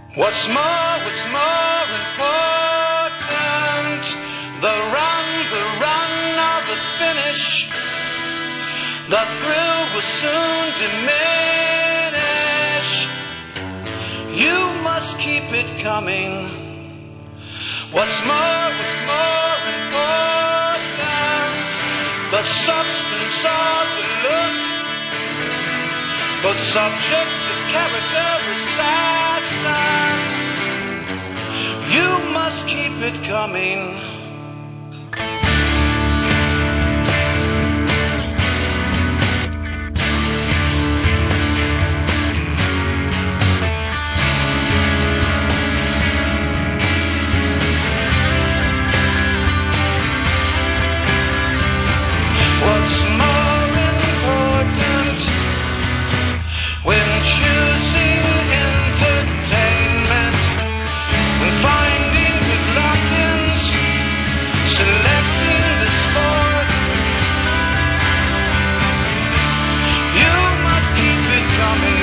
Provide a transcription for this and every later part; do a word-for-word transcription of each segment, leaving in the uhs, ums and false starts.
What's more, what's more important? The run, the run or the finish. The thrill will soon diminish. You must keep it coming. What's more, what's more important? The substance of the look. Both subject to character assassin. You must keep it coming. What's more important when choosing entertainment and finding good lock-ins, selecting the sport? You must keep it coming.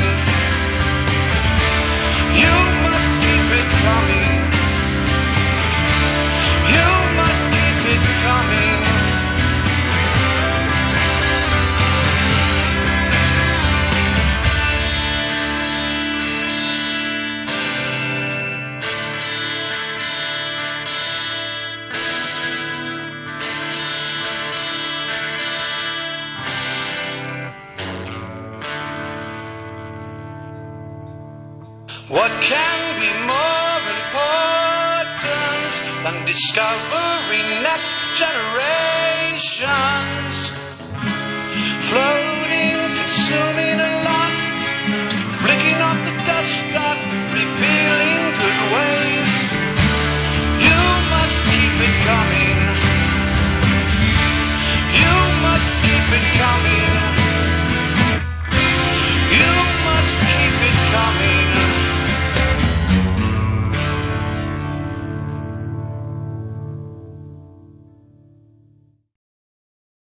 You must keep it coming. You must keep it coming. What can be more important than discovering next generation?